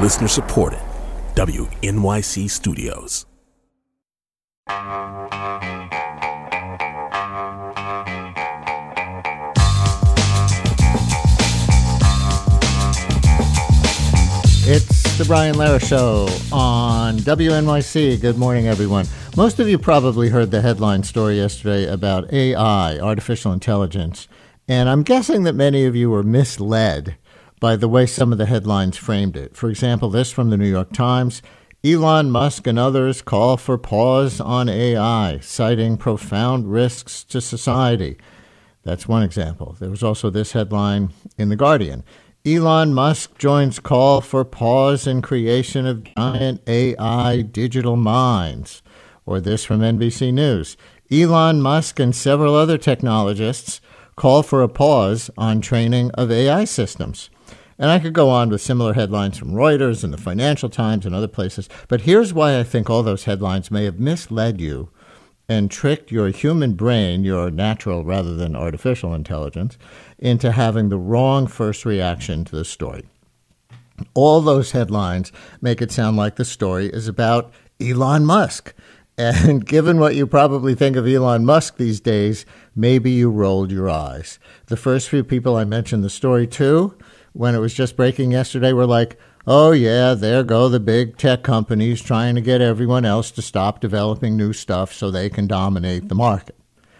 Listener supported. WNYC Studios. It's the Brian Lara Show on WNYC. Good morning, everyone. Most of you probably heard the headline story yesterday about AI, artificial intelligence, and I'm guessing that many of you were misled by the way some of the headlines framed it. For example, this from the New York Times: Elon Musk and others call for pause on AI, citing profound risks to society. That's one example. There was also this headline in The Guardian: Elon Musk joins call for pause in creation of giant AI digital minds. Or this from NBC News: Elon Musk and several other technologists call for a pause on training of AI systems. And I could go on with similar headlines from Reuters and the Financial Times and other places. But here's why I think all those headlines may have misled you and tricked your human brain, your natural rather than artificial intelligence, into having the wrong first reaction to the story. All those headlines make it sound like the story is about Elon Musk. And given what you probably think of Elon Musk these days, maybe you rolled your eyes. The first few people I mentioned the story to, when it was just breaking yesterday, were like, oh, yeah, there go the big tech companies trying to get everyone else to stop developing new stuff so they can dominate the market.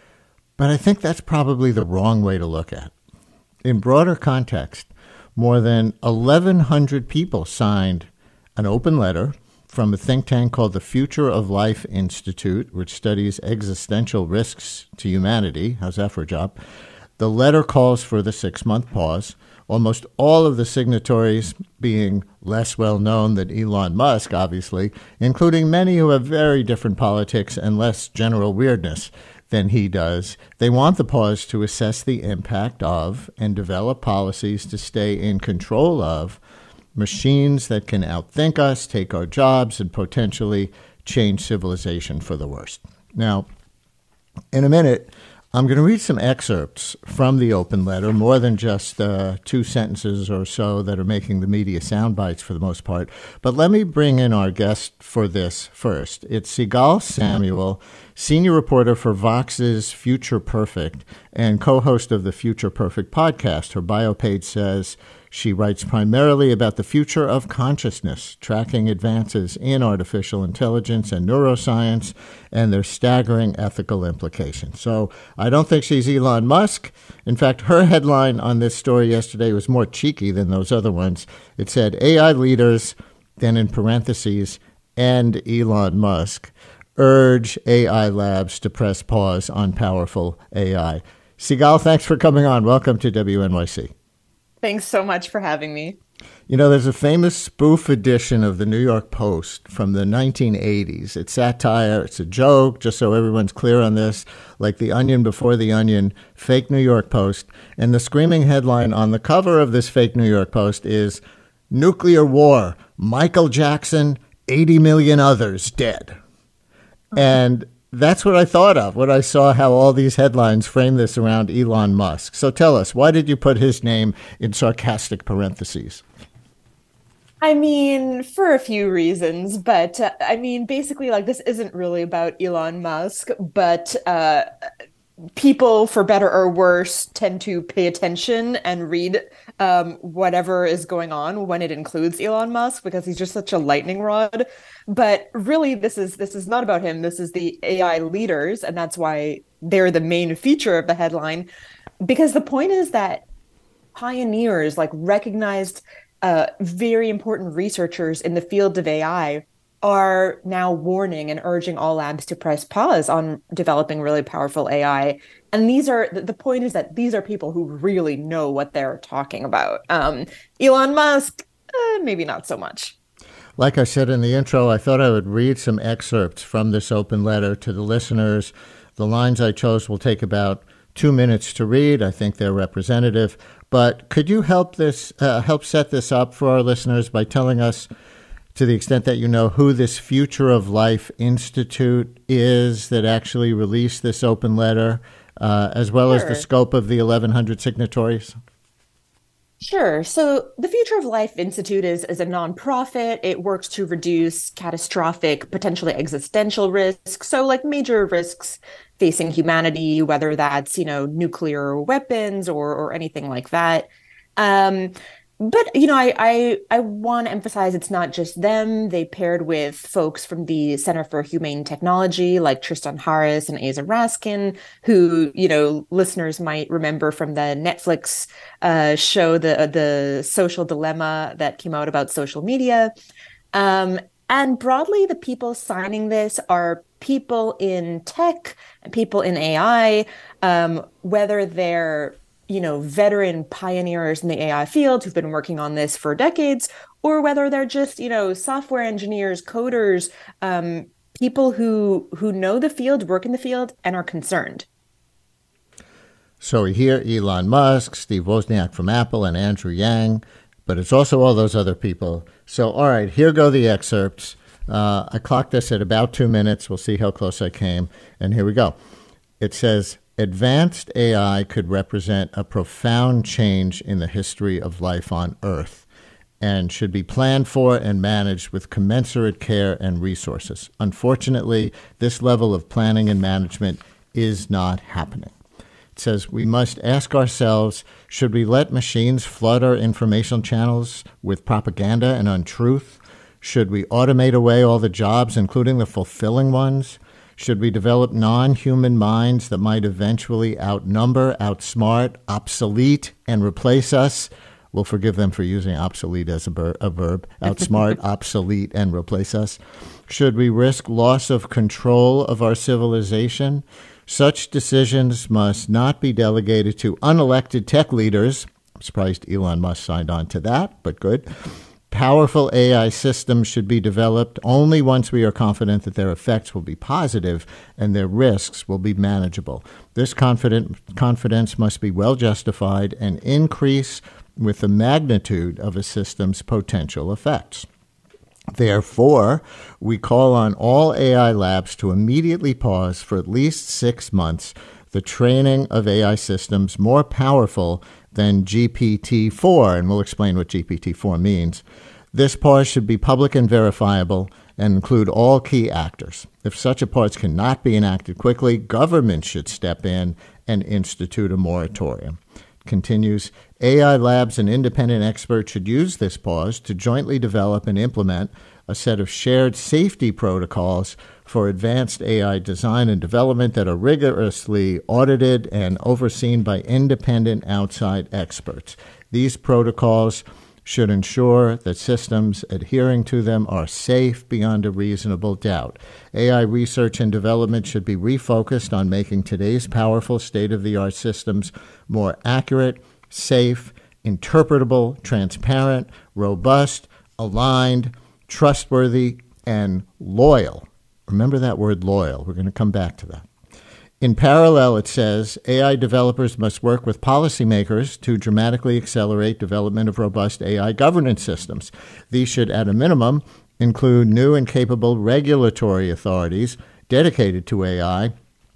But I think that's probably the wrong way to look at it. In broader context, more than 1,100 people signed an open letter from a think tank called the Future of Life Institute, which studies existential risks to humanity. How's that for a job? The letter calls for the 6-month pause. Almost all of the signatories being less well known than Elon Musk, obviously, including many who have very different politics and less general weirdness than he does. They want the pause to assess the impact of and develop policies to stay in control of machines that can outthink us, take our jobs, and potentially change civilization for the worst. Now, in a minute, I'm going to read some excerpts from the open letter, more than just 2 sentences or so that are making the media sound bites for the most part. But let me bring in our guest for this first. It's Sigal Samuel, senior reporter for Vox's Future Perfect and co-host of the Future Perfect podcast. Her bio page says she writes primarily about the future of consciousness, tracking advances in artificial intelligence and neuroscience and their staggering ethical implications. So I don't think she's Elon Musk. In fact, her headline on this story yesterday was more cheeky than those other ones. It said AI leaders, then in parentheses, and Elon Musk urge AI labs to press pause on powerful AI. Sigal, thanks for coming on. Welcome to WNYC. Thanks so much for having me. You know, there's a famous spoof edition of the New York Post from the 1980s. It's satire. It's a joke, just so everyone's clear on this, like The Onion before The Onion, fake New York Post. And the screaming headline on the cover of this fake New York Post is Nuclear War, Michael Jackson, 80 million others dead. And that's what I thought of when I saw how all these headlines frame this around Elon Musk. So tell us, why did you put his name in sarcastic parentheses? I mean, for a few reasons, but basically, like, this isn't really about Elon Musk, but people, for better or worse, tend to pay attention and read whatever is going on when it includes Elon Musk, because he's just such a lightning rod. But really, this is not about him. This is the AI leaders, and that's why they're the main feature of the headline. Because the point is that pioneers, like recognized, very important researchers in the field of AI, are now warning and urging all labs to press pause on developing really powerful AI. And the point is that these are people who really know what they're talking about. Elon Musk, maybe not so much. Like I said in the intro, I thought I would read some excerpts from this open letter to the listeners. The lines I chose will take about 2 minutes to read. I think they're representative. But could you help set this up for our listeners by telling us, to the extent that you know, who this Future of Life Institute is that actually released this open letter, as well as the scope of the 1,100 signatories? Sure. So the Future of Life Institute is a nonprofit. It works to reduce catastrophic, potentially existential risks. So like major risks facing humanity, whether that's, nuclear weapons or anything like that. Um, but I want to emphasize it's not just them. They paired with folks from the Center for Humane Technology, like Tristan Harris and Asa Raskin, who, listeners might remember from the Netflix show, the social dilemma that came out about social media. Um, and broadly, the people signing this are people in tech and people in AI, whether they're, veteran pioneers in the AI field who've been working on this for decades, or whether they're just, software engineers, coders, people who know the field, work in the field, and are concerned. So we hear Elon Musk, Steve Wozniak from Apple, and Andrew Yang, but it's also all those other people. So, all right, here go the excerpts. I clocked this at about 2 minutes. We'll see how close I came. And here we go. It says, advanced AI could represent a profound change in the history of life on Earth and should be planned for and managed with commensurate care and resources. Unfortunately, this level of planning and management is not happening. It says we must ask ourselves, should we let machines flood our information channels with propaganda and untruth? Should we automate away all the jobs, including the fulfilling ones? Should we develop non-human minds that might eventually outnumber, outsmart, obsolete, and replace us? We'll forgive them for using obsolete as a verb. Outsmart, obsolete, and replace us. Should we risk loss of control of our civilization? Such decisions must not be delegated to unelected tech leaders. I'm surprised Elon Musk signed on to that, but good. Powerful AI systems should be developed only once we are confident that their effects will be positive and their risks will be manageable. This confidence must be well justified and increase with the magnitude of a system's potential effects. Therefore, we call on all AI labs to immediately pause for at least 6 months the training of AI systems more powerful than GPT-4, and we'll explain what GPT-4 means. This pause should be public and verifiable and include all key actors. If such a pause cannot be enacted quickly, government should step in and institute a moratorium. Continues, AI labs and independent experts should use this pause to jointly develop and implement a set of shared safety protocols for advanced AI design and development that are rigorously audited and overseen by independent outside experts. These protocols should ensure that systems adhering to them are safe beyond a reasonable doubt. AI research and development should be refocused on making today's powerful state-of-the-art systems more accurate, safe, interpretable, transparent, robust, aligned, trustworthy, and loyal. Remember that word loyal. We're going to come back to that. In parallel, it says, AI developers must work with policymakers to dramatically accelerate development of robust AI governance systems. These should, at a minimum, include new and capable regulatory authorities dedicated to AI,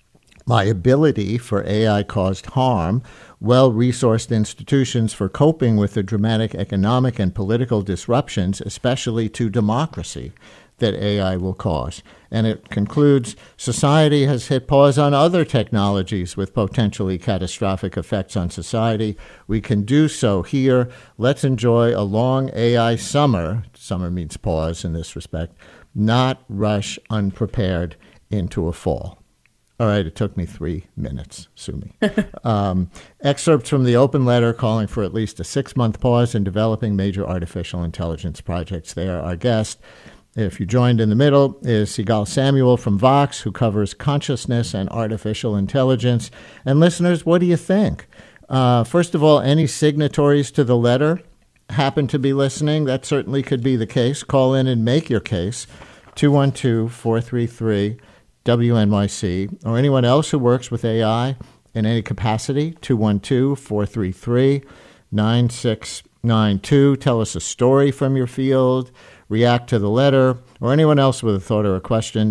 liability for AI-caused harm, well-resourced institutions for coping with the dramatic economic and political disruptions, especially to democracy, that AI will cause. And it concludes, society has hit pause on other technologies with potentially catastrophic effects on society. We can do so here. Let's enjoy a long AI summer. Summer means pause in this respect. Not rush unprepared into a fall. All right, it took me 3 minutes. Sue me. Excerpts from the open letter calling for at least a 6-month pause in developing major artificial intelligence projects. They are our guest. If you joined in the middle, is Sigal Samuel from Vox, who covers consciousness and artificial intelligence. And listeners, what do you think? First of all, any signatories to the letter happen to be listening? That certainly could be the case. Call in and make your case. 212-433-WNYC. Or anyone else who works with AI in any capacity, 212-433-9692. Tell us a story from your field. React to the letter, or anyone else with a thought or a question,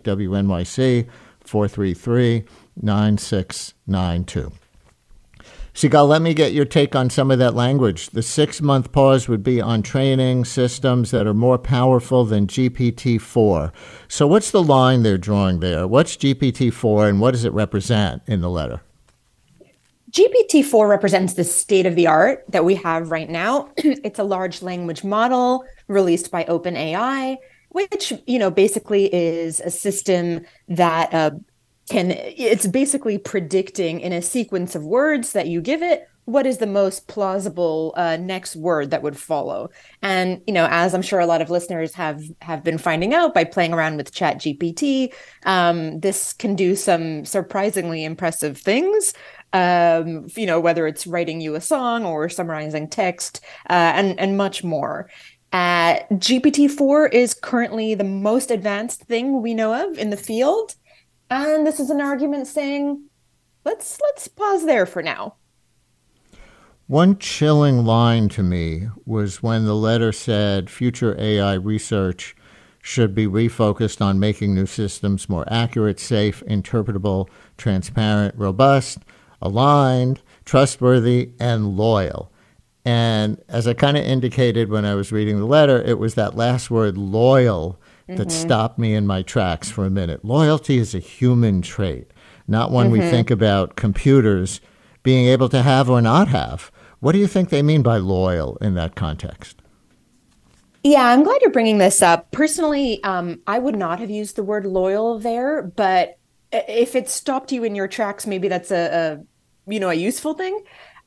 212-433-WNYC, 433-9692. Sigal, let me get your take on some of that language. The 6-month pause would be on training systems that are more powerful than GPT-4. So what's the line they're drawing there? What's GPT-4 and what does it represent in the letter? GPT-4 represents the state of the art that we have right now. It's a large language model released by OpenAI, which, basically is a system that it's basically predicting in a sequence of words that you give it what is the most plausible next word that would follow. And, as I'm sure a lot of listeners have been finding out by playing around with ChatGPT, this can do some surprisingly impressive things. Whether it's writing you a song or summarizing text, and much more. GPT-4 is currently the most advanced thing we know of in the field. And this is an argument saying, let's pause there for now. One chilling line to me was when the letter said future AI research should be refocused on making new systems more accurate, safe, interpretable, transparent, robust, aligned, trustworthy, and loyal. And as I kind of indicated when I was reading the letter, it was that last word, loyal, that stopped me in my tracks for a minute. Loyalty is a human trait, not one we think about computers being able to have or not have. What do you think they mean by loyal in that context? Yeah, I'm glad you're bringing this up. Personally, I would not have used the word loyal there, but if it stopped you in your tracks, maybe that's a useful thing.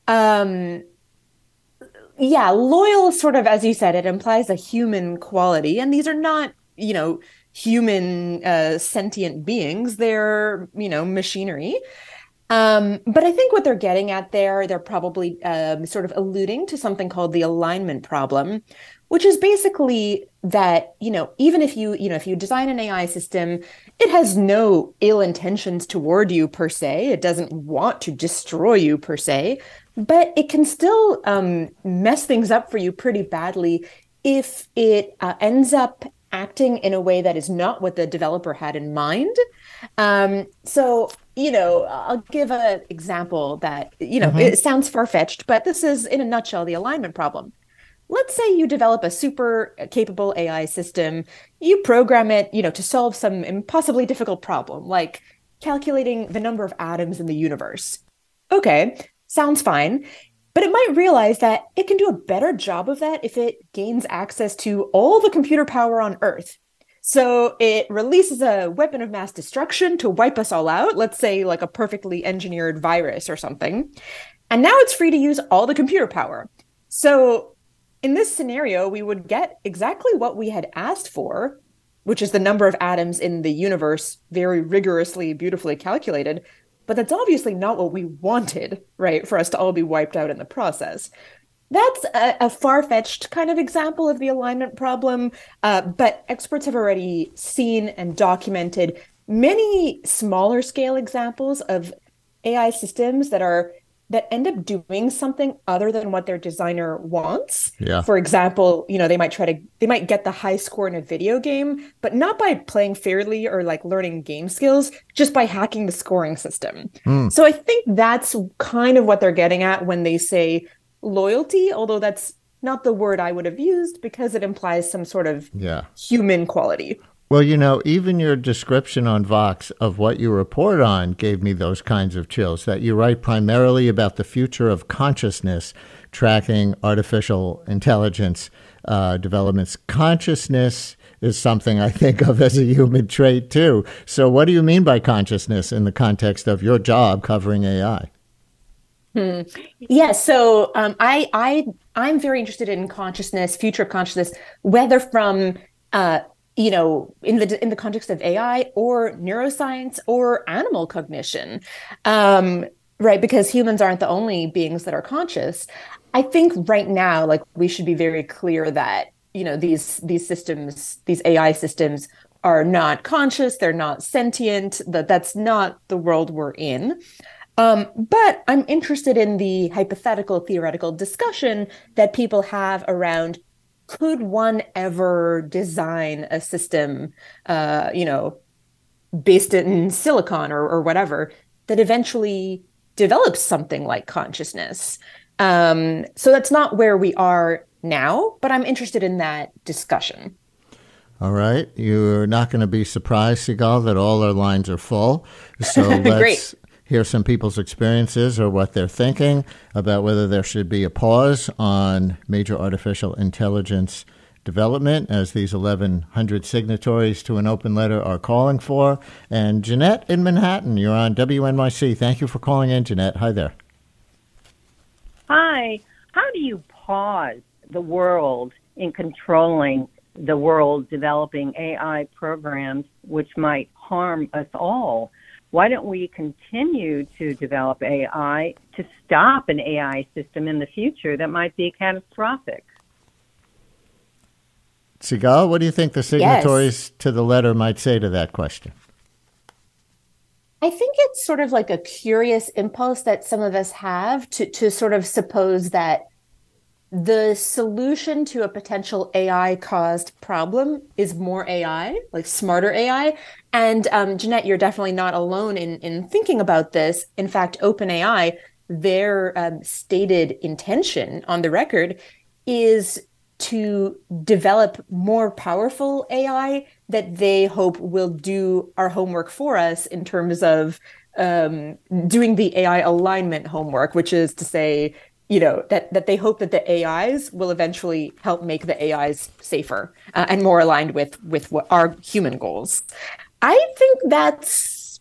Yeah, loyal, sort of, as you said, it implies a human quality, and these are not, human sentient beings. They're, machinery. But I think what they're getting at there, they're probably sort of alluding to something called the alignment problem, which is basically that, even if you design an AI system, it has no ill intentions toward you per se. It doesn't want to destroy you per se, but it can still mess things up for you pretty badly if it ends up acting in a way that is not what the developer had in mind. So, I'll give an example that, it sounds far-fetched, but this is, in a nutshell, the alignment problem. Let's say you develop a super capable AI system, you program it, to solve some impossibly difficult problem, like calculating the number of atoms in the universe. Okay, sounds fine. But it might realize that it can do a better job of that if it gains access to all the computer power on Earth. So it releases a weapon of mass destruction to wipe us all out, let's say like a perfectly engineered virus or something. And now it's free to use all the computer power. So in this scenario, we would get exactly what we had asked for, which is the number of atoms in the universe, very rigorously, beautifully calculated. But that's obviously not what we wanted, right, for us to all be wiped out in the process. That's a far-fetched kind of example of the alignment problem, but experts have already seen and documented many smaller scale examples of AI systems that end up doing something other than what their designer wants. Yeah. For example, they might get the high score in a video game, but not by playing fairly or like learning game skills, just by hacking the scoring system. So I think that's kind of what they're getting at when they say loyalty, although that's not the word I would have used because it implies some sort of human quality. Well, even your description on Vox of what you report on gave me those kinds of chills, that you write primarily about the future of consciousness, tracking artificial intelligence developments. Consciousness is something I think of as a human trait, too. So what do you mean by consciousness in the context of your job covering AI? Yeah, so I'm very interested in consciousness, future of consciousness, whether from in the context of AI or neuroscience or animal cognition, right? Because humans aren't the only beings that are conscious. I think right now, like, we should be very clear that, these systems, these AI systems are not conscious, they're not sentient, that's not the world we're in. But I'm interested in the hypothetical theoretical discussion that people have around, could one ever design a system, based in silicon or whatever, that eventually develops something like consciousness. So that's not where we are now, but I'm interested in that discussion. All right. You're not going to be surprised, Sigal, that all our lines are full. So let's hear some people's experiences or what they're thinking about whether there should be a pause on major artificial intelligence development, as these 1,100 signatories to an open letter are calling for. And Jeanette in Manhattan, you're on WNYC. Thank you for calling in, Jeanette. Hi there. Hi. How do you pause the world in controlling the world developing AI programs which might harm us all? Why don't we continue to develop AI to stop an AI system in the future that might be catastrophic? Sigal, what do you think the signatories to the letter might say to that question? I think it's sort of like a curious impulse that some of us have to sort of suppose that the solution to a potential AI-caused problem is more AI, like smarter AI. And Jeanette, you're definitely not alone in thinking about this. In fact, OpenAI, their stated intention on the record is to develop more powerful AI that they hope will do our homework for us in terms of doing the AI alignment homework, which is to say, that they hope that the AIs will eventually help make the AIs safer and more aligned with what our human goals. I think that's,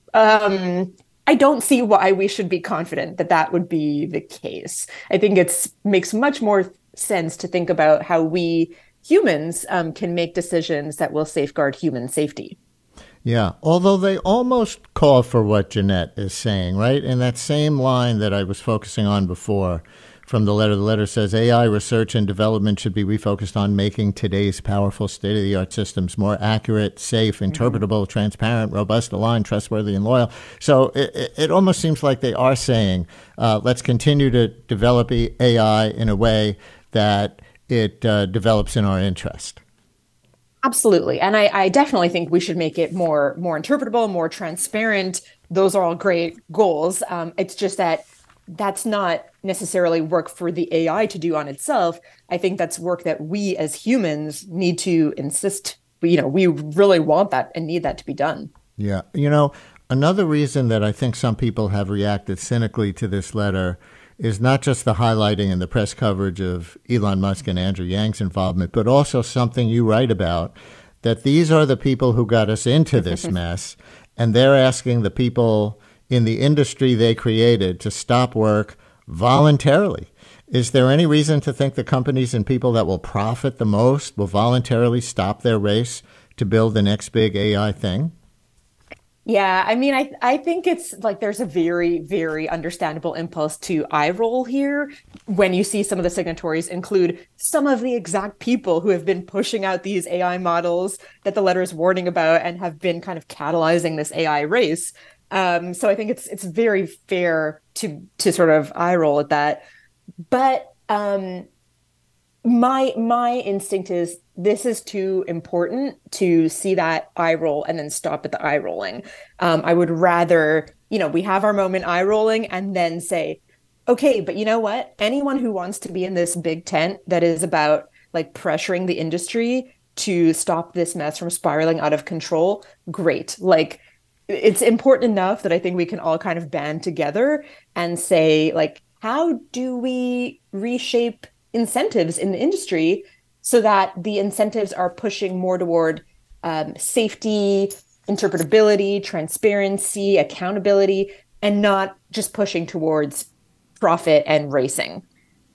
I don't see why we should be confident that that would be the case. I think makes much more sense to think about how we humans can make decisions that will safeguard human safety. Yeah, although they almost call for what Jeanette is saying, right? In that same line that I was focusing on before from the letter says AI research and development should be refocused on making today's powerful state-of-the-art systems more accurate, safe, interpretable, transparent, robust, aligned, trustworthy, and loyal. So it almost seems like they are saying, let's continue to develop AI in a way that it develops in our interest. Absolutely. And I definitely think we should make it more interpretable, more transparent. Those are all great goals. It's just that that's not necessarily work for the AI to do on itself. I think that's work that we as humans need to insist, we really want that and need that to be done. Yeah. Another reason that I think some people have reacted cynically to this letter is not just the highlighting and the press coverage of Elon Musk and Andrew Yang's involvement, but also something you write about, that these are the people who got us into this mess, and they're asking the people in the industry they created to stop work voluntarily. Is there any reason to think the companies and people that will profit the most will voluntarily stop their race to build the next big AI thing? Yeah, I mean, I think it's like there's a very, very understandable impulse to eye roll here when you see some of the signatories include some of the exact people who have been pushing out these AI models that the letter is warning about and have been kind of catalyzing this AI race. So I think it's very fair to sort of eye roll at that. But my instinct is this is too important to see that eye roll and then stop at the eye rolling. I would rather, we have our moment eye rolling and then say, okay, but you know what? Anyone who wants to be in this big tent that is about like pressuring the industry to stop this mess from spiraling out of control, great. Like, it's important enough that I think we can all kind of band together and say, like, how do we reshape incentives in the industry so that the incentives are pushing more toward safety, interpretability, transparency, accountability, and not just pushing towards profit and racing.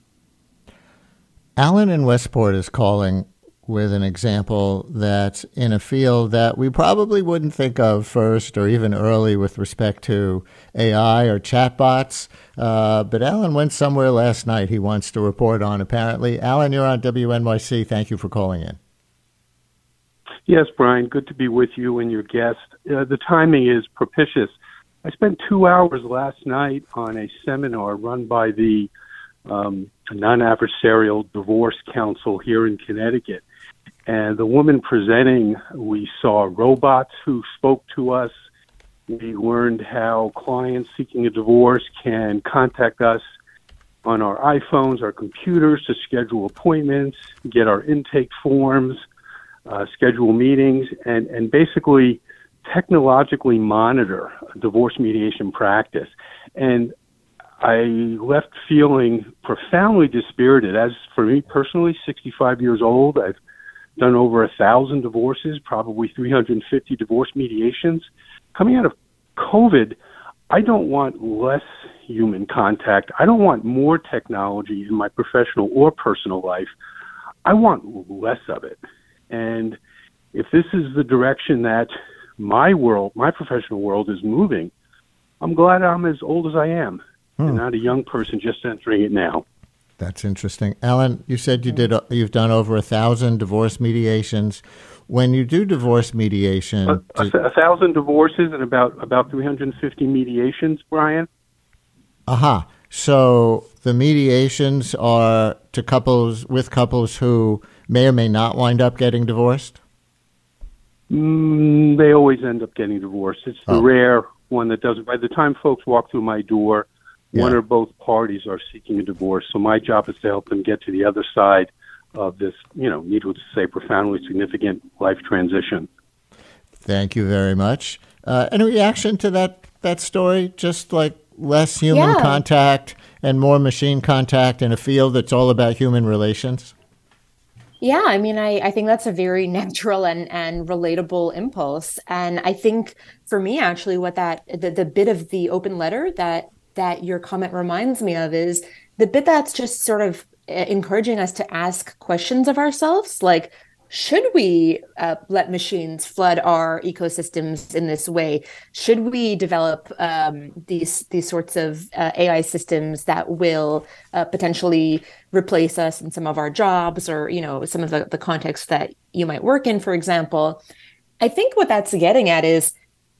Alan in Westport is calling with an example that's in a field that we probably wouldn't think of first or even early with respect to AI or chatbots. But Alan went somewhere last night he wants to report on, apparently. Alan, you're on WNYC. Thank you for calling in. Yes, Brian, good to be with you and your guest. The timing is propitious. I spent 2 hours last night on a seminar run by the Non-Adversarial Divorce Council here in Connecticut. And the woman presenting, we saw robots who spoke to us, We learned how clients seeking a divorce can contact us on our iPhones, our computers to schedule appointments, get our intake forms, schedule meetings, and basically technologically monitor a divorce mediation practice. And I left feeling profoundly dispirited. As for me personally, 65 years old, I've done over 1,000 divorces, probably 350 divorce mediations. Coming out of COVID, I don't want less human contact. I don't want more technology in my professional or personal life. I want less of it. And if this is the direction that my world, my professional world is moving, I'm glad I'm as old as I am and not a young person just entering it now. That's interesting. Alan, you said you've done over 1,000 divorce mediations. When you do divorce mediation... 1,000 divorces and about 350 mediations, Brian. Aha. So the mediations are to couples who may or may not wind up getting divorced? They always end up getting divorced. It's the rare one that doesn't. By the time folks walk through my door, one or both parties are seeking a divorce. So my job is to help them get to the other side of this, needless to say, profoundly significant life transition. Thank you very much. Any reaction to that story? Just like less human contact and more machine contact in a field that's all about human relations? Yeah, I mean, I think that's a very natural and relatable impulse. And I think for me, actually, what the bit of the open letter that your comment reminds me of is the bit that's just sort of encouraging us to ask questions of ourselves, like, should we let machines flood our ecosystems in this way? Should we develop these sorts of AI systems that will potentially replace us in some of our jobs, or some of the contexts that you might work in, for example? I think what that's getting at is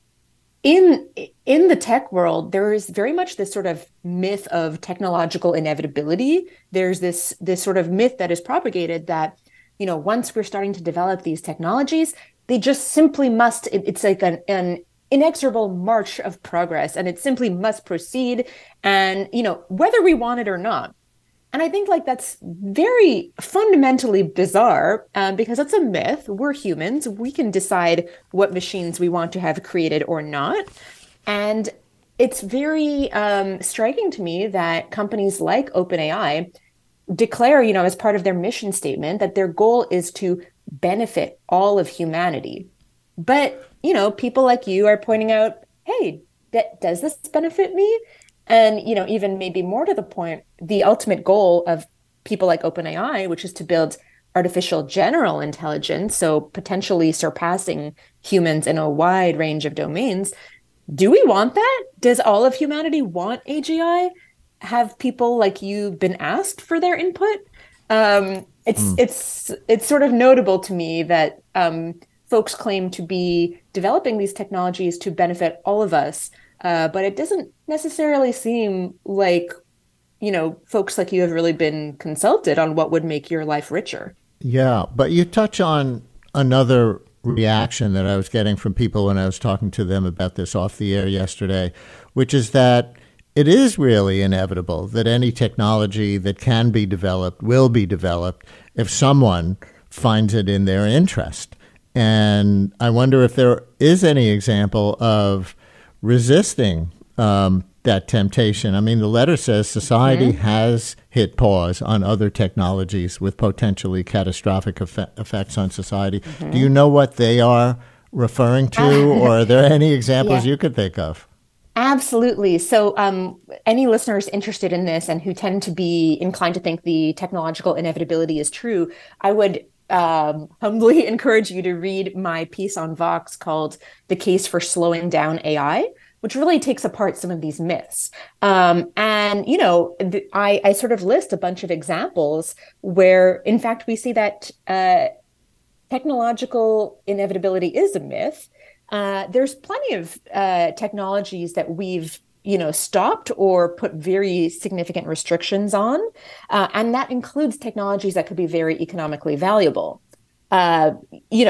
in the tech world, there is very much this sort of myth of technological inevitability. There's this sort of myth that is propagated that once we're starting to develop these technologies, they just simply must, it's like an inexorable march of progress, and it simply must proceed, and, whether we want it or not. And I think that's very fundamentally bizarre, because it's a myth. We're humans. We can decide what machines we want to have created or not. And it's very striking to me that companies like OpenAI declare, as part of their mission statement, that their goal is to benefit all of humanity. But, people like you are pointing out, hey, does this benefit me? And, even maybe more to the point, the ultimate goal of people like OpenAI, which is to build artificial general intelligence, so potentially surpassing humans in a wide range of domains. Do we want that? Does all of humanity want AGI? Have people like you been asked for their input? It's sort of notable to me that folks claim to be developing these technologies to benefit all of us, but it doesn't necessarily seem like folks like you have really been consulted on what would make your life richer. Yeah, but you touch on another reaction that I was getting from people when I was talking to them about this off the air yesterday, which is that it is really inevitable that any technology that can be developed will be developed if someone finds it in their interest. And I wonder if there is any example of resisting that temptation. I mean, the letter says society has hit pause on other technologies with potentially catastrophic effects on society. Do you know what they are referring to, or are there any examples you could think of? Absolutely. So any listeners interested in this and who tend to be inclined to think the technological inevitability is true, I would humbly encourage you to read my piece on Vox called "The Case for Slowing Down AI," which really takes apart some of these myths. And, I sort of list a bunch of examples where, in fact, we see that technological inevitability is a myth. There's plenty of technologies that we've, stopped or put very significant restrictions on. And that includes technologies that could be very economically valuable.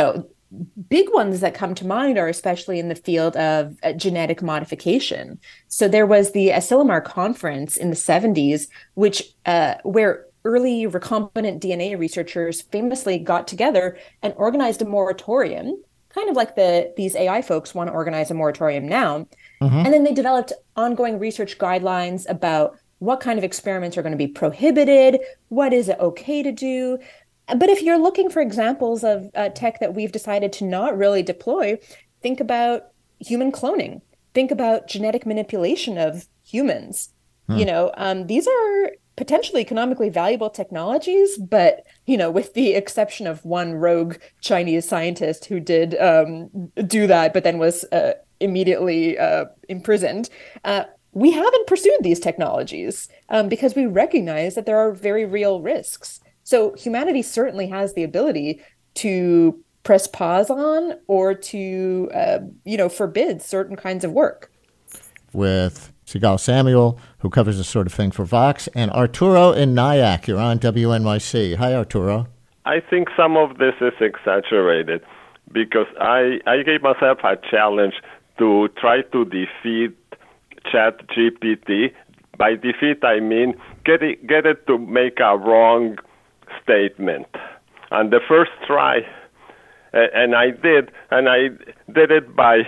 big ones that come to mind are especially in the field of genetic modification. So there was the Asilomar conference in the 70s, which where early recombinant DNA researchers famously got together and organized a moratorium, kind of like these AI folks want to organize a moratorium now. Mm-hmm. And then they developed ongoing research guidelines about what kind of experiments are going to be prohibited, what is it okay to do. But if you're looking for examples of tech that we've decided to not really deploy, think about human cloning. Think about genetic manipulation of humans. These are potentially economically valuable technologies, but with the exception of one rogue Chinese scientist who did do that, but then was immediately imprisoned. We haven't pursued these technologies because we recognize that there are very real risks. So humanity certainly has the ability to press pause on or to, forbid certain kinds of work. With Sigal Samuel, who covers this sort of thing for Vox, and Arturo in Nyack. You're on WNYC. Hi, Arturo. I think some of this is exaggerated because I gave myself a challenge to try to defeat ChatGPT. By defeat, I mean get it to make a wrong statement. On the first try, and I did it by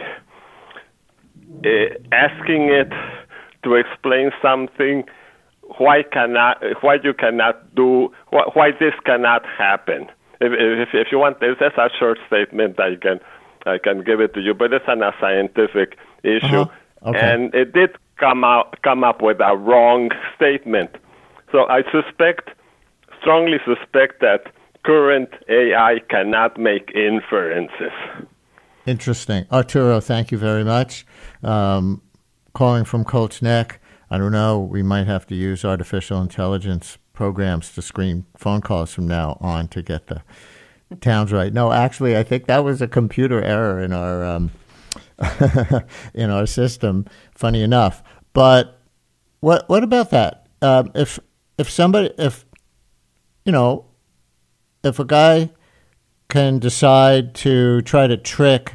asking it to explain something, why you cannot do, why this cannot happen. If you want, there's a short statement I can give it to you, but it's not a scientific issue, Okay. And it did come up with a wrong statement. So I strongly suspect that current AI cannot make inferences. Interesting. Arturo, thank you very much. Calling from Colts Neck. I don't know, we might have to use artificial intelligence programs to screen phone calls from now on to get the towns right. No, actually, I think that was a computer error in our in our system, funny enough. But what about that? If a guy can decide to try to trick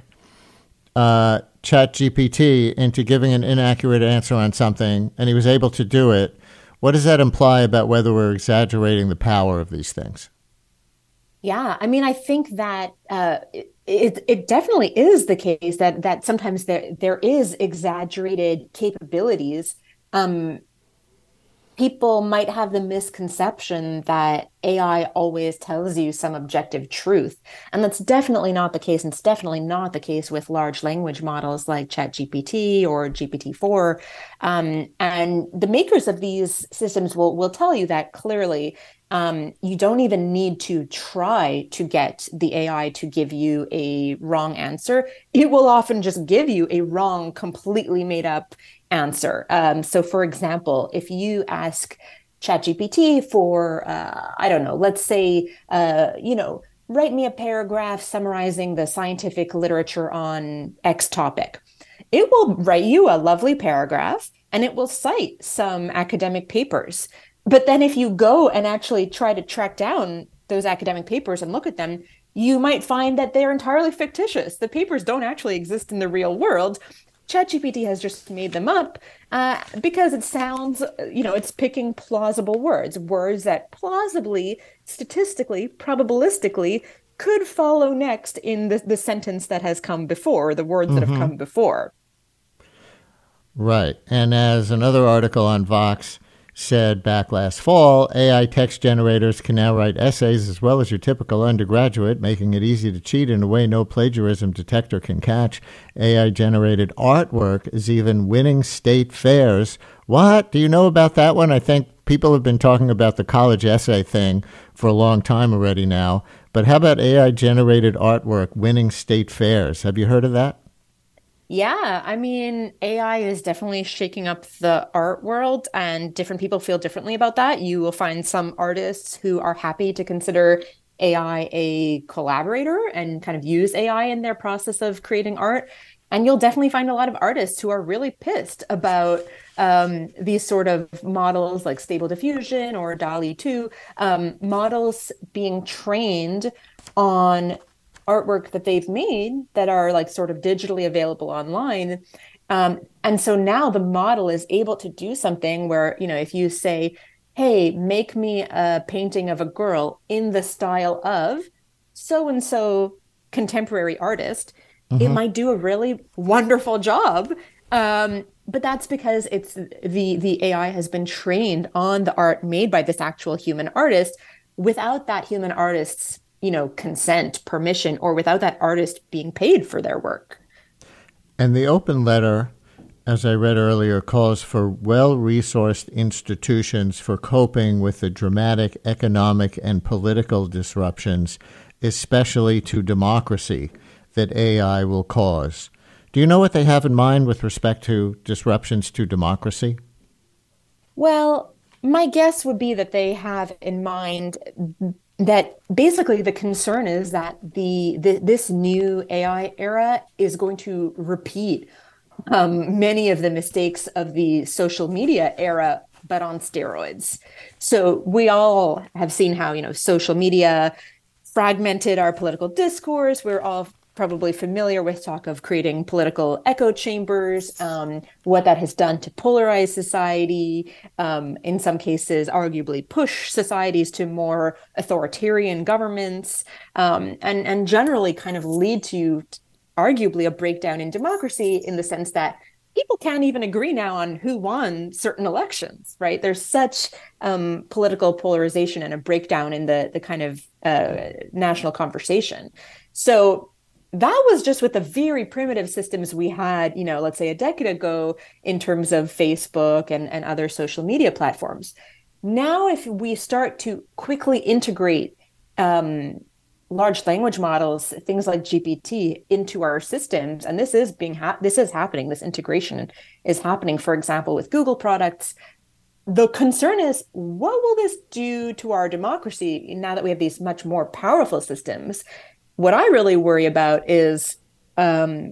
ChatGPT into giving an inaccurate answer on something, and he was able to do it, what does that imply about whether we're exaggerating the power of these things? Yeah, I mean, I think that it definitely is the case that sometimes there is exaggerated capabilities. People might have the misconception that AI always tells you some objective truth. And that's definitely not the case. And it's definitely not the case with large language models like ChatGPT or GPT-4. And the makers of these systems will tell you that clearly. You don't even need to try to get the AI to give you a wrong answer. It will often just give you a wrong, completely made up answer. So for example, if you ask ChatGPT for, I don't know, let's say, write me a paragraph summarizing the scientific literature on X topic. It will write you a lovely paragraph and it will cite some academic papers. But then if you go and actually try to track down those academic papers and look at them, you might find that they're entirely fictitious. The papers don't actually exist in the real world. ChatGPT has just made them up because it sounds, it's picking plausible words that plausibly, statistically, probabilistically could follow next in the sentence that has come before, or the words that have come before. Right. And as another article on Vox said back last fall, AI text generators can now write essays as well as your typical undergraduate, making it easy to cheat in a way no plagiarism detector can catch. AI-generated artwork is even winning state fairs. What? Do you know about that one? I think people have been talking about the college essay thing for a long time already now. But how about AI-generated artwork winning state fairs? Have you heard of that? Yeah, I mean, AI is definitely shaking up the art world, and different people feel differently about that. You will find some artists who are happy to consider AI a collaborator and kind of use AI in their process of creating art. And you'll definitely find a lot of artists who are really pissed about these sort of models like Stable Diffusion or DALL-E 2, models being trained on artwork that they've made that are like sort of digitally available online. And so now the model is able to do something where, if you say, hey, make me a painting of a girl in the style of so and so contemporary artist, it might do a really wonderful job. But that's because it's the AI has been trained on the art made by this actual human artist without that human artist's, consent, permission, or without that artist being paid for their work. And the open letter, as I read earlier, calls for well-resourced institutions for coping with the dramatic economic and political disruptions, especially to democracy, that AI will cause. Do you know what they have in mind with respect to disruptions to democracy? Well, my guess would be that they have in mind that basically the concern is that this new AI era is going to repeat many of the mistakes of the social media era, but on steroids. So we all have seen how, social media fragmented our political discourse. We're all probably familiar with talk of creating political echo chambers, what that has done to polarize society, in some cases, arguably push societies to more authoritarian governments, and generally kind of lead to arguably a breakdown in democracy in the sense that people can't even agree now on who won certain elections, right? There's such political polarization and a breakdown in the kind of national conversation. So that was just with the very primitive systems we had, let's say a decade ago in terms of Facebook and other social media platforms. Now, if we start to quickly integrate large language models, things like GPT, into our systems, and this is happening, this integration is happening, for example, with Google products. The concern is, what will this do to our democracy now that we have these much more powerful systems? What I really worry about is, now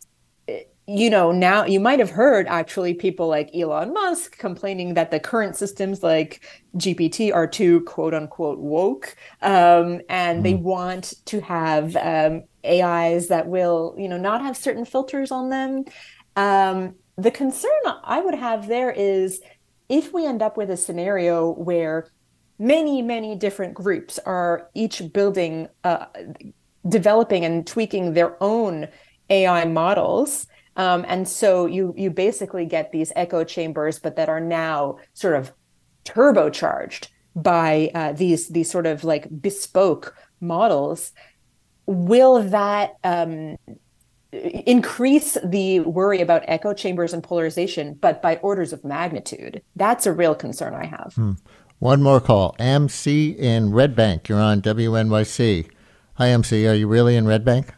you might have heard actually people like Elon Musk complaining that the current systems like GPT are too quote unquote woke. And they want to have AIs that will, not have certain filters on them. The concern I would have there is if we end up with a scenario where many, many different groups are each building, developing and tweaking their own AI models. And so you basically get these echo chambers, but that are now sort of turbocharged by these sort of like bespoke models. Will that increase the worry about echo chambers and polarization, but by orders of magnitude? That's a real concern I have. One more call. MC in Red Bank. You're on WNYC. Hi, MC. Are you really in Red Bank?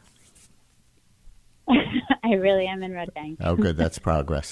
I really am in Red Bank. Oh, good. That's progress.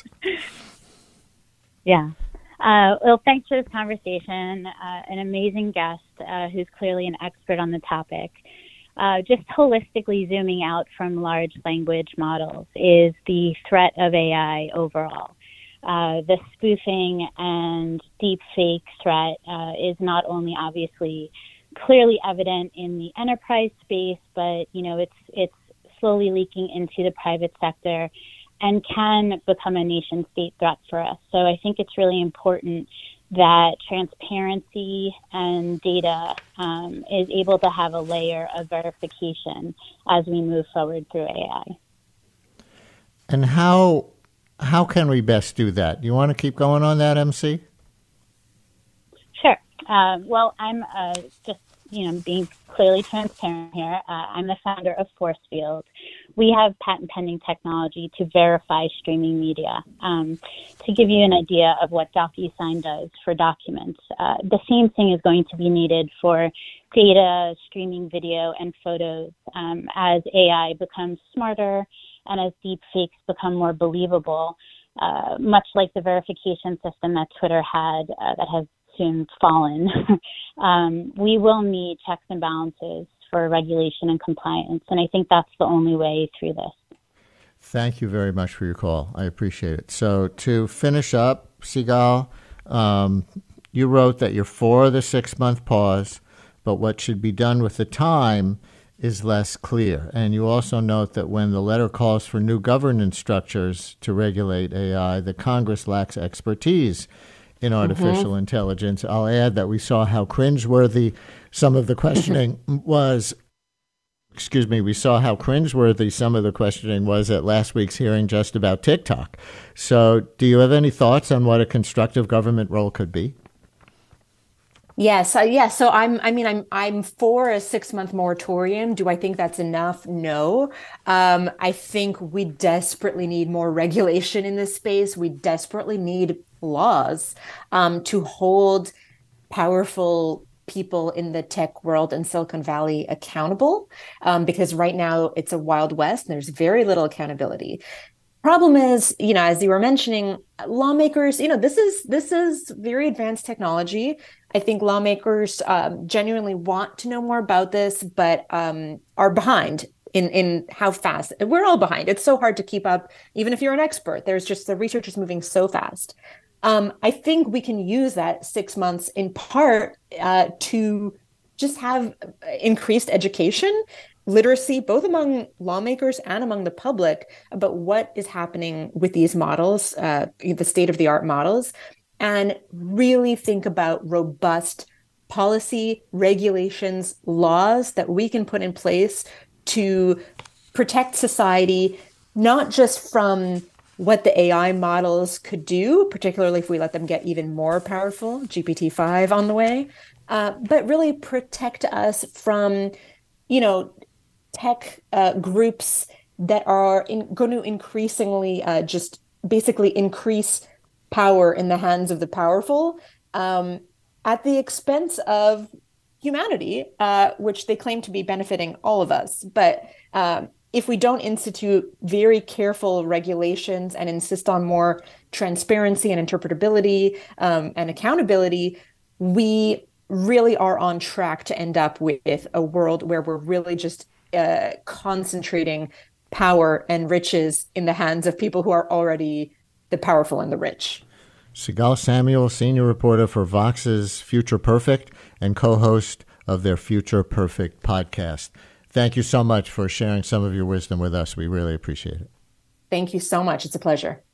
Yeah. Well, thanks for this conversation. An amazing guest who's clearly an expert on the topic. Just holistically zooming out from large language models is the threat of AI overall. The spoofing and deep fake threat is not only obviously clearly evident in the enterprise space, but it's slowly leaking into the private sector and can become a nation state threat for us. So I think it's really important that transparency and data is able to have a layer of verification as we move forward through AI. And how can we best do that? You want to keep going on that, MC? Sure. Well, I'm just being clearly transparent here. I'm the founder of Forcefield. We have patent pending technology to verify streaming media. To give you an idea of what DocuSign does for documents, the same thing is going to be needed for data, streaming video, and photos as AI becomes smarter and as deep fakes become more believable, much like the verification system that Twitter had that has soon fallen. We will need checks and balances for regulation and compliance, and I think that's the only way through this. Thank you very much for your call. I appreciate it. So to finish up, Sigal, you wrote that you're for the 6-month pause, but what should be done with the time is less clear. And you also note that when the letter calls for new governance structures to regulate AI, the Congress lacks expertise in artificial intelligence. I'll add that we saw how cringeworthy some of the questioning was. We saw how cringeworthy some of the questioning was at last week's hearing just about TikTok. So do you have any thoughts on what a constructive government role could be? Yes. So I'm for a 6-month moratorium. Do I think that's enough? No. I think we desperately need more regulation in this space. We desperately need laws to hold powerful people in the tech world in Silicon Valley accountable, because right now it's a Wild West and there's very little accountability. Problem is, as you were mentioning, lawmakers, this is very advanced technology. I think lawmakers genuinely want to know more about this, but are behind in how fast. We're all behind. It's so hard to keep up, even if you're an expert. There's just the research is moving so fast. I think we can use that 6 months in part to just have increased education, literacy, both among lawmakers and among the public, about what is happening with these models, the state-of-the-art models, and really think about robust policy, regulations, laws that we can put in place to protect society, not just from what the AI models could do, particularly if we let them get even more powerful, GPT-5 on the way, but really protect us from, tech groups that are going to increasingly just basically increase power in the hands of the powerful at the expense of humanity, which they claim to be benefiting all of us. But if we don't institute very careful regulations and insist on more transparency and interpretability and accountability, we really are on track to end up with a world where we're really just concentrating power and riches in the hands of people who are already the powerful and the rich. Sigal Samuel, senior reporter for Vox's Future Perfect and co-host of their Future Perfect podcast. Thank you so much for sharing some of your wisdom with us. We really appreciate it. Thank you so much. It's a pleasure.